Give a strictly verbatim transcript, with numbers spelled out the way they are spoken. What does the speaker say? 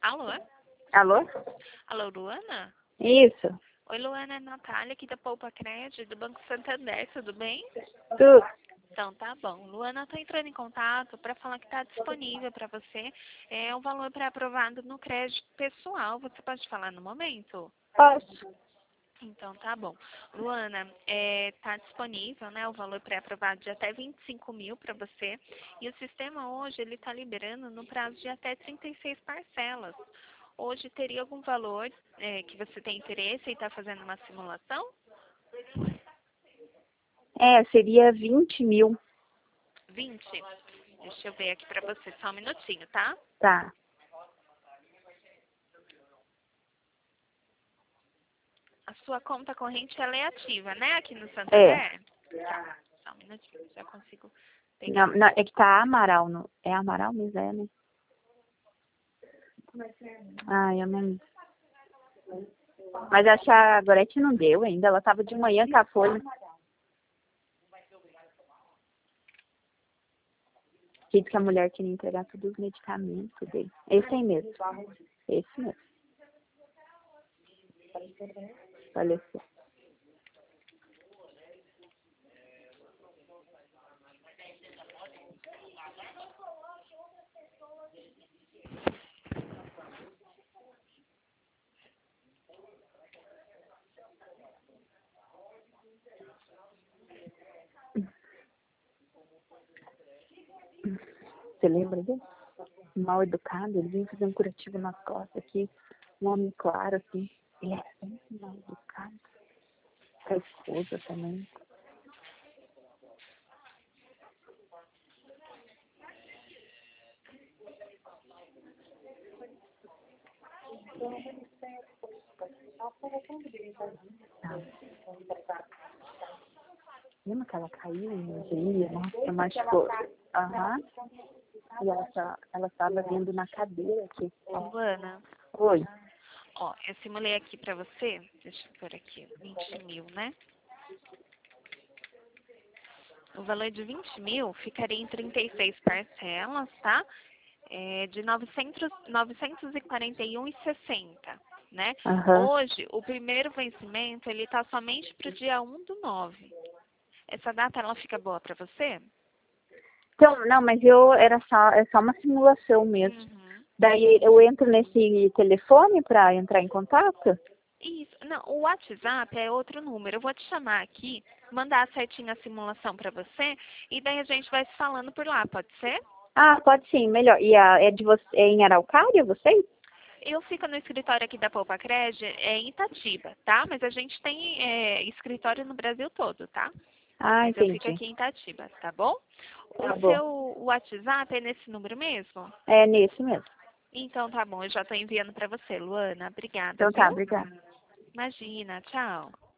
Alô? Alô? Alô, Luana? Isso. Oi, Luana, é Natália aqui da Poupa Crédito, do Banco Santander, tudo bem? Tudo. Então tá bom. Luana, estou entrando em contato para falar que está disponível para você é um valor pré-aprovado no crédito pessoal. Você pode falar no momento? Posso? Então tá bom. Luana, está disponível, né, o valor pré-aprovado de até vinte e cinco mil para você. E o sistema hoje ele está liberando no prazo de até trinta e seis parcelas. Hoje teria algum valor é, que você tem interesse em estar fazendo uma simulação? É, seria vinte mil. vinte? Deixa eu ver aqui para você, só um minutinho, tá? Tá. A sua conta corrente ela é ativa, né? Aqui no É. Santander? Tá, só um minutinho, já consigo pegar. Não, não, é que tá Amaral. No, é Amaral mesmo, é, né? Ah, eu não... Mas acho que a Gorete não deu ainda. Ela tava de manhã com a folha. Disse que a mulher queria entregar todos os medicamentos dele. Esse aí mesmo. Esse mesmo. Faleceu. Você lembra dele? Mal educado, ele vinha fazer um curativo nas costas aqui. Um homem claro, assim. Ele é sempre mal educado. A esposa também. Tá. Lembra que ela caiu no dia? Nossa, machucou. Aham. E ela tá, ela estava vindo na cadeira aqui. Luana, Oi. ó, eu simulei aqui para você, deixa eu pôr aqui, vinte mil, né? O valor de vinte mil ficaria em trinta e seis parcelas, tá? É, de novecentos, novecentos e quarenta e um reais e sessenta centavos, né? Aham. Hoje, o primeiro vencimento, ele tá somente para o dia um do nove. Essa data, ela fica boa para você? Então, não, mas eu era só, é só uma simulação mesmo. Uhum. Daí eu entro nesse telefone para entrar em contato? Isso. Não, o WhatsApp é outro número. Eu vou te chamar aqui, mandar certinho a simulação para você e daí a gente vai se falando por lá, pode ser? Ah, pode sim, melhor. E a, é de você, é em Araucária, vocês? Eu fico no escritório aqui da Poupa Crédito, é em Itatiba, tá? Mas a gente tem é, escritório no Brasil todo, tá? Ah, Mas eu fico entendi. aqui em Itatiba, tá bom? Tá O bom. seu WhatsApp é nesse número mesmo? É nesse mesmo. Então tá bom, eu já tô enviando para você, Luana. Obrigada, Então tá, viu? obrigada. Imagina, tchau.